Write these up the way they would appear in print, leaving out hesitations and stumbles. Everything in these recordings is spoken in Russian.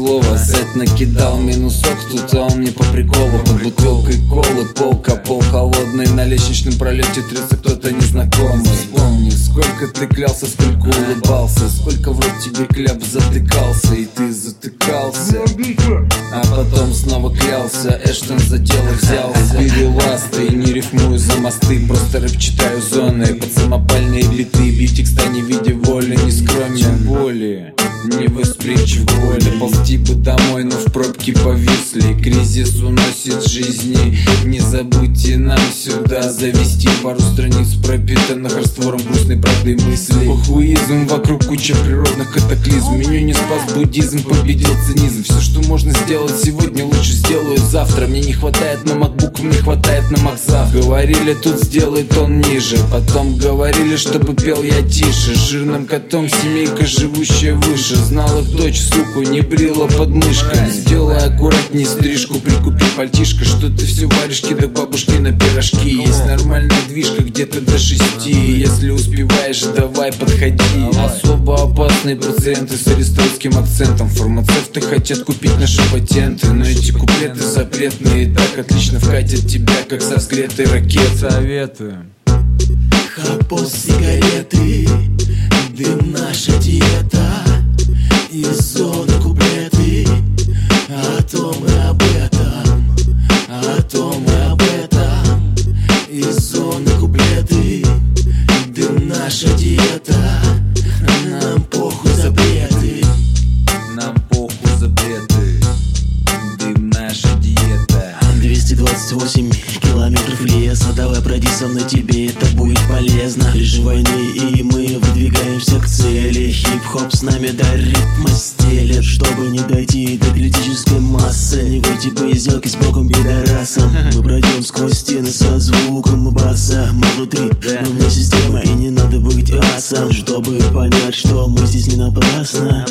слово. Сет накидал минусок, тут он мне по приколу. Под бутылкой колы полка, пол холодный. На лестничном пролете трется кто-то незнакомый. Вспомни, сколько ты клялся, сколько улыбался, сколько в рот тебе кляп затыкался, и ты затыкался, а потом снова клялся. Эштон за дело взялся. Переласты, не рифмую за мосты, просто рэп читаю зоны под самопальные биты. Бить текста не видя воли, не скромен боли, не восприимчив к боли. Ползти бы домой, но в пробке повисли. Кризис уносит жизни. Не забудьте нам сюда завести пару страниц, пропитанных раствором грустной правды мыслей. Похуизм, вокруг куча природных катаклизм. Меня не спас буддизм, победил цинизм. Все, что можно сделать сегодня, лучше сделаю завтра. Мне не хватает на макбук, мне хватает на макзав. Говорили, тут сделай тон ниже, потом говорили, чтобы пел я тише. Жирным котом семейка, живущая выше. Знал их дочь, суку, не брила под мышкой. Сделай аккуратней стрижку, прикупи пальтишко. Что ты все варишь, кидай бабушки на пирожки. Есть нормальная движка где-то до 6. Если успеваешь, давай подходи. Особо опасные пациенты с аристотельским акцентом. Фармацевты хотят купить наши патенты, но эти куплеты запретные и так отлично вкатят тебя, как со вскрытой ракеты. Советую. Хапос, сигареты, дым, наша диета. Из зоны куплеты, о том и об этом, о том и об этом. Из зоны куплеты, дым, наша диета. Нам похуй запреты, нам похуй запреты. Дым, наша диета. 228 километров леса. Давай пройди со мной, тебе это будет полезно. Режим войны, и мы выдвигаемся к цели. Хип-хоп с нами до ритма стелет. Чтобы не дойти до критической массы, не выйти по сделке с богом пидорасом. Мы пройдем сквозь стены со звуком баса. Мы внутри, но вне системы, и не надо быть асом, чтобы понять, что мы здесь не напрасно.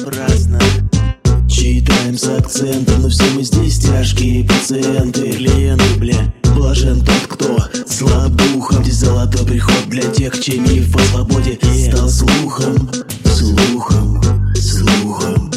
Читаем с акцентом, но все мы здесь тяжкие пациенты. Клиенты, бля, блажен тот, кто слаб духом. Здесь золотой приход для тех, чей миф о свободе стал слухом. Слухом, слухом.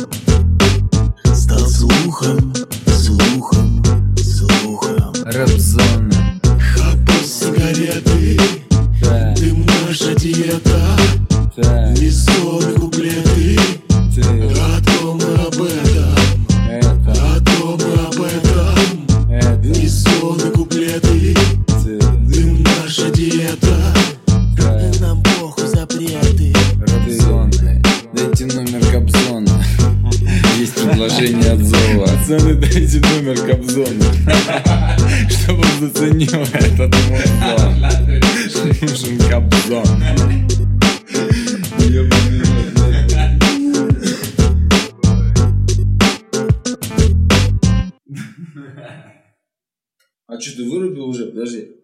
Стал слухом, слухом, слухом. Рэп-зона. Хапос, сигареты, дым, наша диета. Из зоны куплеты, о том и об этом, о том и об этом. Из зоны куплеты, дым, наша диета. Нам похуй запреты. Рэп-зона. Дайте номер Кобзона. Есть предложение от Зова. Пацаны, дайте номер Кобзона, чтобы он заценил этот музон. Нужен Кобзон. А что, ты вырубил уже? Подожди.